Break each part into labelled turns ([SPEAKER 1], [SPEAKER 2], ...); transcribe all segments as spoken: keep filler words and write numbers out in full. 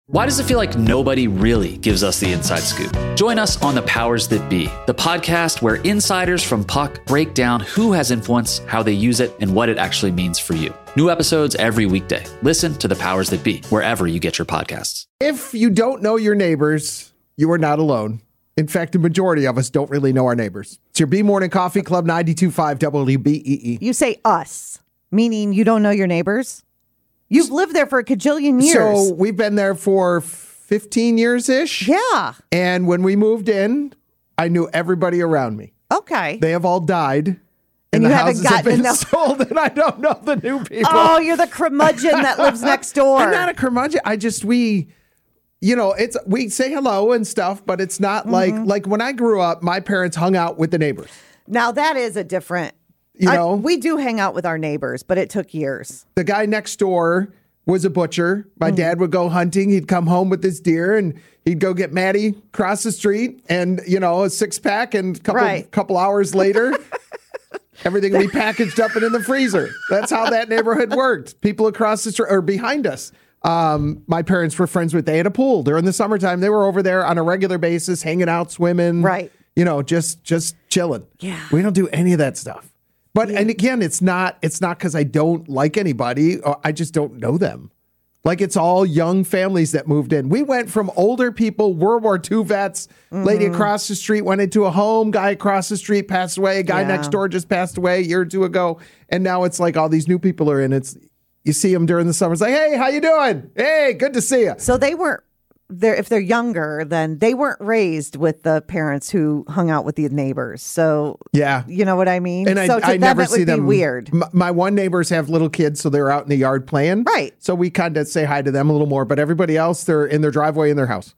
[SPEAKER 1] Why does it feel like nobody really gives us the inside scoop? Join us on The Powers That Be, the podcast where insiders from Puck break down who has influence, how they use it, and what it actually means for you. New episodes every weekday. Listen to The Powers That Be, wherever you get your podcasts.
[SPEAKER 2] If you don't know your neighbors, you are not alone. In fact, the majority of us don't really know our neighbors. It's your B Morning Coffee Club, ninety-two point five W B E E.
[SPEAKER 3] You say us, meaning you don't know your neighbors? You've lived there for a cajillion years.
[SPEAKER 2] So we've been there for fifteen years-ish.
[SPEAKER 3] Yeah.
[SPEAKER 2] And when we moved in, I knew everybody around me.
[SPEAKER 3] Okay.
[SPEAKER 2] They have all died.
[SPEAKER 3] And,
[SPEAKER 2] and
[SPEAKER 3] you
[SPEAKER 2] the
[SPEAKER 3] haven't
[SPEAKER 2] houses have
[SPEAKER 3] gotten
[SPEAKER 2] been
[SPEAKER 3] enough.
[SPEAKER 2] sold, and I don't know the new people.
[SPEAKER 3] Oh, you're the curmudgeon that lives next door.
[SPEAKER 2] I'm not a curmudgeon. I just, we, you know, it's, we say hello and stuff, but it's not mm-hmm. like, like when I grew up, my parents hung out with the neighbors.
[SPEAKER 3] Now that is a different,
[SPEAKER 2] you know,
[SPEAKER 3] I, we do hang out with our neighbors, but it took years.
[SPEAKER 2] The guy next door was a butcher. My mm-hmm. dad would go hunting. He'd come home with his deer and he'd go get Maddie across the street and, you know, a six pack and a couple,
[SPEAKER 3] right.
[SPEAKER 2] couple hours later, everything would be packaged up and in the freezer. That's how that neighborhood worked. People across the street or behind us. Um, my parents were friends with, they had a pool during the summertime. They were over there on a regular basis, hanging out, swimming,
[SPEAKER 3] right.
[SPEAKER 2] you know, just, just chilling.
[SPEAKER 3] Yeah.
[SPEAKER 2] We don't do any of that stuff. But,
[SPEAKER 3] yeah.
[SPEAKER 2] and again, it's not, it's not because I don't like anybody. Or I just don't know them. Like it's all young families that moved in. We went from older people, World War Two vets, mm-hmm. lady across the street went into a home, guy across the street passed away, guy
[SPEAKER 3] yeah.
[SPEAKER 2] next door just passed away a year or two ago. And now it's like all these new people are in. It's, you see them during the summer. It's like, hey, how you doing? Hey, good to see you.
[SPEAKER 3] So they weren't, they're, if they're younger, then they weren't raised with the parents who hung out with the neighbors. So,
[SPEAKER 2] yeah,
[SPEAKER 3] you know what I mean?
[SPEAKER 2] And
[SPEAKER 3] so
[SPEAKER 2] I,
[SPEAKER 3] to
[SPEAKER 2] I
[SPEAKER 3] them,
[SPEAKER 2] never
[SPEAKER 3] it would
[SPEAKER 2] see
[SPEAKER 3] be
[SPEAKER 2] them.
[SPEAKER 3] Weird.
[SPEAKER 2] M- my one neighbors have little kids, so they're out in the yard playing.
[SPEAKER 3] Right.
[SPEAKER 2] So we kind of say hi to them a little more, but everybody else, they're in their driveway in their house.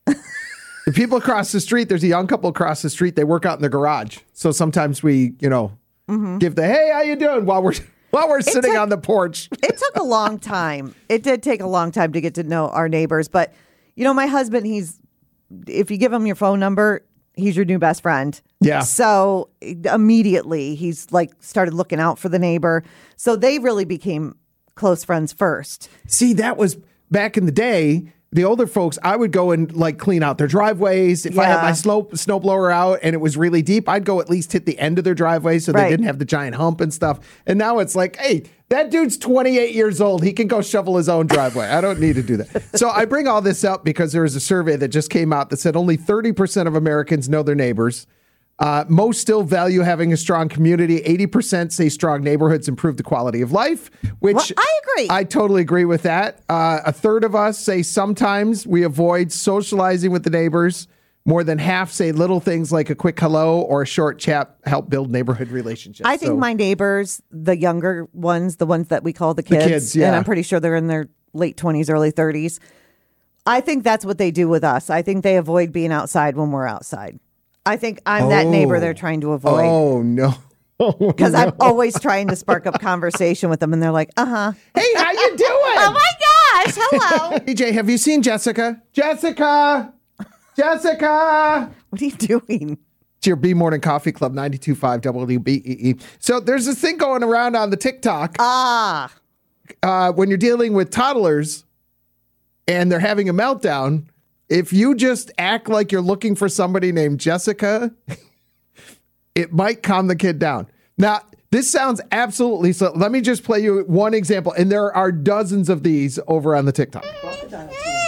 [SPEAKER 2] The people across the street, there's a young couple across the street, they work out in their garage. So sometimes we, you know, mm-hmm. give the, hey, how you doing? While we're while we're sitting
[SPEAKER 3] took,
[SPEAKER 2] on the porch.
[SPEAKER 3] It took a long time. It did take a long time to get to know our neighbors. But, you know, my husband, he's, if you give him your phone number, he's your new best friend.
[SPEAKER 2] Yeah.
[SPEAKER 3] So immediately he's like started looking out for the neighbor. So they really became close friends first.
[SPEAKER 2] See, that was back in the day. The older folks, I would go and like clean out their driveways. If
[SPEAKER 3] yeah.
[SPEAKER 2] I had my snow snowblower out and it was really deep, I'd go at least hit the end of their driveway so
[SPEAKER 3] right.
[SPEAKER 2] they didn't have the giant hump and stuff. And now it's like, hey, that dude's twenty-eight years old. He can go shovel his own driveway. I don't need to do that. So I bring all this up because there was a survey that just came out that said only thirty percent of Americans know their neighbors. Uh, most still value having a strong community. eighty percent say strong neighborhoods improve the quality of life, which
[SPEAKER 3] well, I agree.
[SPEAKER 2] I totally agree with that. Uh, a third of us say sometimes we avoid socializing with the neighbors. More than half say little things like a quick hello or a short chat help build neighborhood relationships.
[SPEAKER 3] I think
[SPEAKER 2] so,
[SPEAKER 3] my neighbors, the younger ones, the ones that we call the kids,
[SPEAKER 2] the kids yeah.
[SPEAKER 3] and I'm pretty sure they're in their late twenties, early thirties. I think that's what they do with us. I think they avoid being outside when we're outside. I think I'm
[SPEAKER 2] oh.
[SPEAKER 3] that neighbor they're trying to avoid.
[SPEAKER 2] Oh, no.
[SPEAKER 3] Because
[SPEAKER 2] no.
[SPEAKER 3] I'm always trying to spark up conversation with them, and they're like, uh-huh.
[SPEAKER 2] Hey, how you doing?
[SPEAKER 3] Oh, my gosh. Hello.
[SPEAKER 2] D J, have you seen Jessica? Jessica! Jessica!
[SPEAKER 3] What are you doing?
[SPEAKER 2] It's your B Morning Coffee Club, ninety-two point five W B E E. So there's this thing going around on the TikTok.
[SPEAKER 3] Ah.
[SPEAKER 2] Uh, when you're dealing with toddlers and they're having a meltdown, if you just act like you're looking for somebody named Jessica, it might calm the kid down. Now, this sounds absolutely so. Let me just play you one example, and there are dozens of these over on the TikTok.
[SPEAKER 4] Jessica!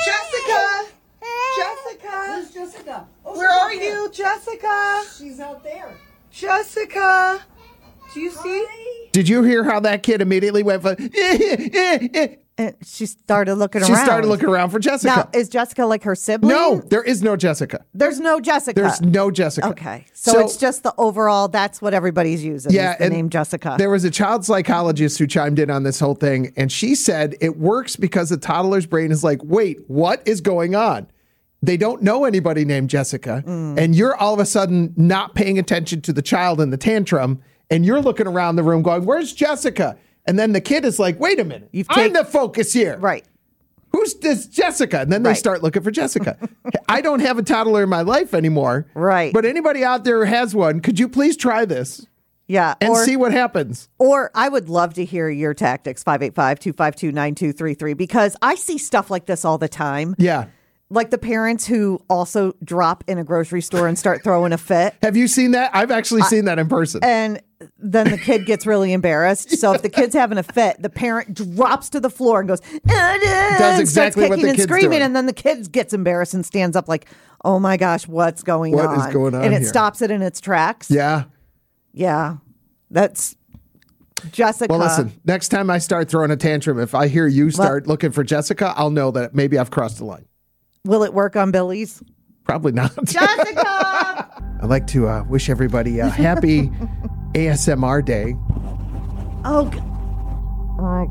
[SPEAKER 4] Jessica!
[SPEAKER 5] Where's Jessica? Oh,
[SPEAKER 4] Where are you, Jessica?
[SPEAKER 5] She's out there.
[SPEAKER 4] Jessica! Do you see?
[SPEAKER 2] Did you hear how that kid immediately went for, eh, eh, eh, eh.
[SPEAKER 3] And she started looking
[SPEAKER 2] She
[SPEAKER 3] around.
[SPEAKER 2] started looking around for Jessica.
[SPEAKER 3] Now, is Jessica like her sibling?
[SPEAKER 2] No, there is no Jessica.
[SPEAKER 3] There's no Jessica.
[SPEAKER 2] There's no Jessica.
[SPEAKER 3] Okay. So,
[SPEAKER 2] So-
[SPEAKER 3] it's just the overall, that's what everybody's using.
[SPEAKER 2] Yeah,
[SPEAKER 3] is the
[SPEAKER 2] and
[SPEAKER 3] name Jessica.
[SPEAKER 2] There was a child psychologist who chimed in on this whole thing, and she said it works because the toddler's brain is like, wait, what is going on? They don't know anybody named Jessica,
[SPEAKER 3] Mm.
[SPEAKER 2] and you're all of a sudden not paying attention to the child in the tantrum, and you're looking around the room going, where's Jessica? And then the kid is like, wait a minute,
[SPEAKER 3] You've
[SPEAKER 2] I'm
[SPEAKER 3] take-
[SPEAKER 2] the focus here.
[SPEAKER 3] Right.
[SPEAKER 2] Who's this Jessica? And then they
[SPEAKER 3] Right.
[SPEAKER 2] start looking for Jessica. I don't have a toddler in my life anymore.
[SPEAKER 3] Right.
[SPEAKER 2] But anybody out there who has one, could you please try this?
[SPEAKER 3] Yeah.
[SPEAKER 2] and
[SPEAKER 3] or,
[SPEAKER 2] see what happens.
[SPEAKER 3] or I would love to hear your tactics, five eight five, two five two, nine two three three, because I see stuff like this all the time.
[SPEAKER 2] Yeah.
[SPEAKER 3] Like the parents who also drop in a grocery store and start throwing a fit.
[SPEAKER 2] Have you seen that? I've actually seen that in person.
[SPEAKER 3] And then the kid gets really embarrassed. So if the kid's having a fit, the parent drops to the floor and goes, does
[SPEAKER 2] exactly what the
[SPEAKER 3] and
[SPEAKER 2] kid's
[SPEAKER 3] screaming.
[SPEAKER 2] doing.
[SPEAKER 3] And then the kid gets embarrassed and stands up like, oh my gosh, what's going
[SPEAKER 2] What
[SPEAKER 3] on?
[SPEAKER 2] is going on
[SPEAKER 3] And it
[SPEAKER 2] here?
[SPEAKER 3] stops it in its tracks.
[SPEAKER 2] Yeah.
[SPEAKER 3] Yeah. That's Jessica.
[SPEAKER 2] Well, listen, next time I start throwing a tantrum, if I hear you start looking for Jessica, I'll know that maybe I've crossed the line.
[SPEAKER 3] Will it work on Billy's?
[SPEAKER 2] Probably not.
[SPEAKER 3] Jessica!
[SPEAKER 2] I'd like to uh, wish everybody a happy A S M R day.
[SPEAKER 3] Oh, g- oh my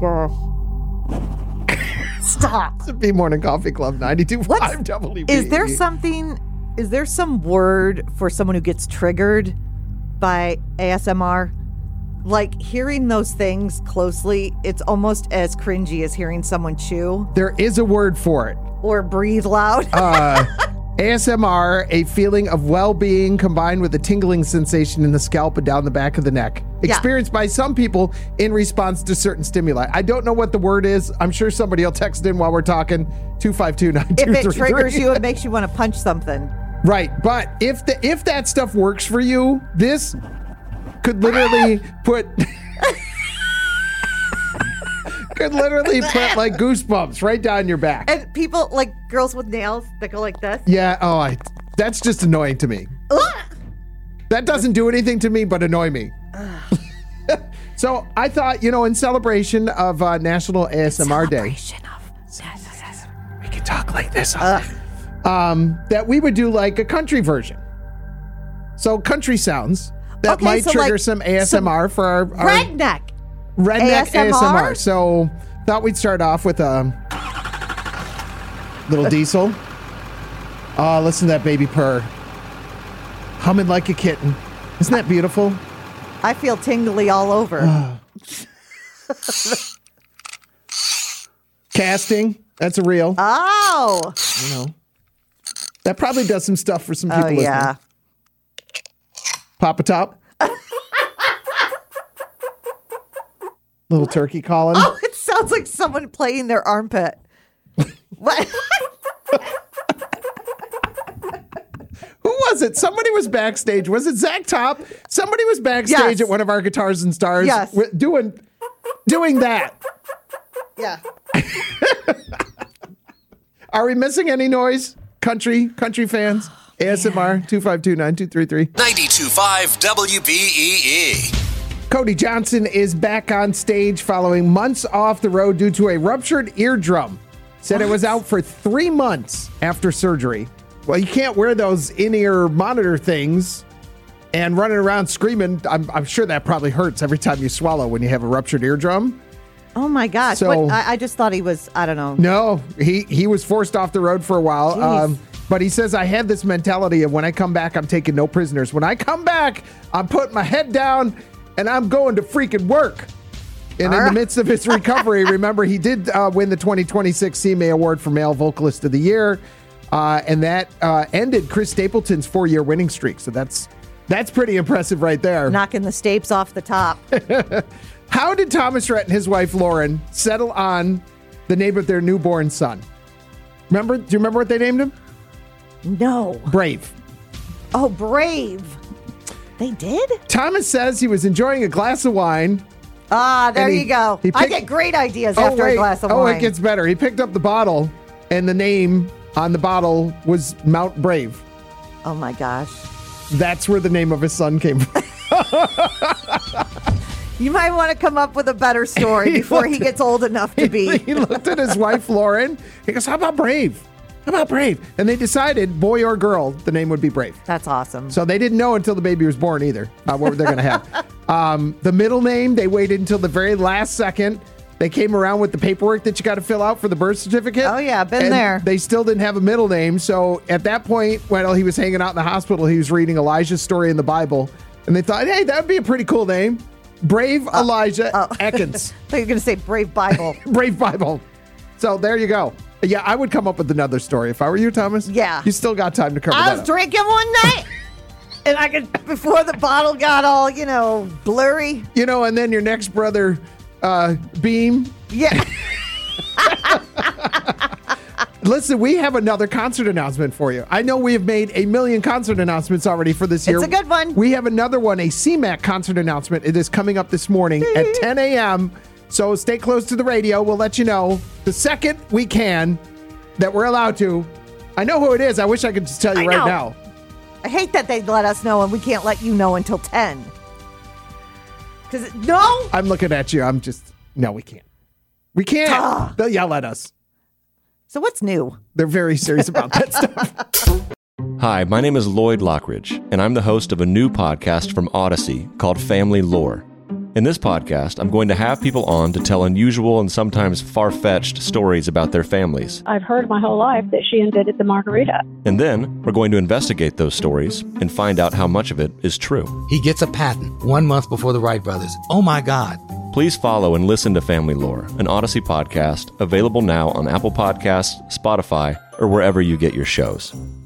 [SPEAKER 3] gosh. Stop.
[SPEAKER 2] It's the B Morning Coffee Club ninety-two point
[SPEAKER 3] What's-
[SPEAKER 2] five W B.
[SPEAKER 3] Is there something, is there some word for someone who gets triggered by A S M R? Like hearing those things closely, it's almost as cringy as hearing someone chew
[SPEAKER 2] There is a word for it.
[SPEAKER 3] or breathe loud.
[SPEAKER 2] Uh, A S M R, a feeling of well-being combined with a tingling sensation in the scalp and down the back of the neck.
[SPEAKER 3] Yeah.
[SPEAKER 2] Experienced by some people in response to certain stimuli. I don't know what the word is. I'm sure somebody will text in while we're talking. two five two, nine two three three.
[SPEAKER 3] If it triggers you, it makes you want to punch something.
[SPEAKER 2] Right, but if the if that stuff works for you, this could literally put could literally put like goosebumps right down your back.
[SPEAKER 3] And people, like girls with nails that go like this.
[SPEAKER 2] Yeah, oh, I, that's just annoying to me. That doesn't do anything to me but annoy me. So I thought, you know, in celebration of uh, National A S M R Day, we could talk like this, um, that we would do like a country version. So country sounds that
[SPEAKER 3] Okay,
[SPEAKER 2] might
[SPEAKER 3] so
[SPEAKER 2] trigger
[SPEAKER 3] like
[SPEAKER 2] some A S M R for our, our
[SPEAKER 3] Redneck.
[SPEAKER 2] redneck
[SPEAKER 3] A S M R?
[SPEAKER 2] A S M R. So thought we'd start off with a little diesel. Oh, listen to that baby purr. Humming like a kitten. Isn't that beautiful?
[SPEAKER 3] I feel tingly all over.
[SPEAKER 2] Casting. That's a real.
[SPEAKER 3] Oh.
[SPEAKER 2] You know. That probably does some stuff for some people
[SPEAKER 3] Oh,
[SPEAKER 2] listening.
[SPEAKER 3] yeah.
[SPEAKER 2] Papa Top. Little turkey calling.
[SPEAKER 3] Oh, it sounds like someone playing their armpit. What?
[SPEAKER 2] Who was it? Somebody was backstage. Was it Zach Top? Somebody was backstage
[SPEAKER 3] Yes.
[SPEAKER 2] at one of our Guitars and Stars
[SPEAKER 3] Yes.
[SPEAKER 2] wi- doing doing that.
[SPEAKER 3] Yeah.
[SPEAKER 2] Are we missing any noise? Country, country fans? A S M R two five two, nine two three three.
[SPEAKER 6] ninety-two point five W B E E.
[SPEAKER 2] Cody Johnson is back on stage following months off the road due to a ruptured eardrum. Said it was out for three months after surgery. Well, you can't wear those in-ear monitor things and running around screaming. I'm, I'm sure that probably hurts every time you swallow when you have a ruptured eardrum.
[SPEAKER 3] Oh my gosh.
[SPEAKER 2] So-
[SPEAKER 3] what, I, I just thought he was, I don't know.
[SPEAKER 2] No, he, he was forced off the road for a while.
[SPEAKER 3] Jeez.
[SPEAKER 2] Um, but he says, I had this mentality of when I come back, I'm taking no prisoners. When I come back, I'm putting my head down and I'm going to freaking work. And in the midst of his recovery, remember, he did uh, win the twenty twenty-six C M A Award for Male Vocalist of the Year. Uh, and that uh, ended Chris Stapleton's four-year winning streak. So that's that's pretty impressive right there.
[SPEAKER 3] Knocking the stapes off the top.
[SPEAKER 2] How did Thomas Rhett and his wife Lauren settle on the name of their newborn son? Remember? Do you remember what they named him?
[SPEAKER 3] No.
[SPEAKER 2] Brave.
[SPEAKER 3] Oh, Brave. They did?
[SPEAKER 2] Thomas says he was enjoying a glass of wine.
[SPEAKER 3] Ah, there
[SPEAKER 2] And he-
[SPEAKER 3] you go.
[SPEAKER 2] he
[SPEAKER 3] I
[SPEAKER 2] picked-
[SPEAKER 3] get great ideas
[SPEAKER 2] Oh,
[SPEAKER 3] after
[SPEAKER 2] wait.
[SPEAKER 3] a glass of
[SPEAKER 2] oh,
[SPEAKER 3] wine.
[SPEAKER 2] it gets better. He picked up the bottle, and the name on the bottle was Mount Brave.
[SPEAKER 3] Oh my gosh.
[SPEAKER 2] That's where the name of his son came from.
[SPEAKER 3] You might want to come up with a better story
[SPEAKER 2] He
[SPEAKER 3] before he
[SPEAKER 2] looked-
[SPEAKER 3] gets old enough to be.
[SPEAKER 2] He looked at his wife, Lauren. He goes, how about Brave? How about Brave? And they decided, boy or girl, the name would be Brave.
[SPEAKER 3] That's awesome.
[SPEAKER 2] So they didn't know until the baby was born either uh, what they're going to have. Um, the middle name, they waited until the very last second. They came around with the paperwork that you got to fill out for the birth certificate.
[SPEAKER 3] Oh, yeah, been
[SPEAKER 2] and
[SPEAKER 3] there.
[SPEAKER 2] They still didn't have a middle name. So at that point, while he was hanging out in the hospital, he was reading Elijah's story in the Bible. And they thought, hey, that would be a pretty cool name. Brave Elijah
[SPEAKER 3] oh.
[SPEAKER 2] Ekins.
[SPEAKER 3] I thought you were going to say Brave Bible.
[SPEAKER 2] Brave Bible. So there you go. Yeah, I would come up with another story if I were you, Thomas.
[SPEAKER 3] Yeah.
[SPEAKER 2] You still got time to cover
[SPEAKER 3] I
[SPEAKER 2] that
[SPEAKER 3] was
[SPEAKER 2] up.
[SPEAKER 3] drinking one night. And I could, before the bottle got all, you know, blurry.
[SPEAKER 2] You know, and then your next brother, uh, Beam.
[SPEAKER 3] Yeah.
[SPEAKER 2] Listen, we have another concert announcement for you. I know we have made a million concert announcements already for this year.
[SPEAKER 3] It's a good one.
[SPEAKER 2] We have another one, a C MAC concert announcement. It is coming up this morning at ten a.m. So stay close to the radio. We'll let you know the second we can that we're allowed to. I know who it is. I wish I could just tell you
[SPEAKER 3] I
[SPEAKER 2] right
[SPEAKER 3] know.
[SPEAKER 2] now.
[SPEAKER 3] I hate that they let us know and we can't let you know until ten. Because, no?
[SPEAKER 2] I'm looking at you. I'm just, no, we can't. We can't.
[SPEAKER 3] Ah.
[SPEAKER 2] They'll yell at us.
[SPEAKER 3] So what's new?
[SPEAKER 2] They're very serious about that stuff.
[SPEAKER 7] Hi, my name is Lloyd Lockridge, and I'm the host of a new podcast from Odyssey called Family Lore. In this podcast, I'm going to have people on to tell unusual and sometimes far-fetched stories about their families.
[SPEAKER 8] I've heard my whole life that she invented the margarita.
[SPEAKER 7] And then we're going to investigate those stories and find out how much of it is true.
[SPEAKER 9] He gets a patent one month before the Wright brothers. Oh my God.
[SPEAKER 7] Please follow and listen to Family Lore, an Odyssey podcast, available now on Apple Podcasts, Spotify, or wherever you get your shows.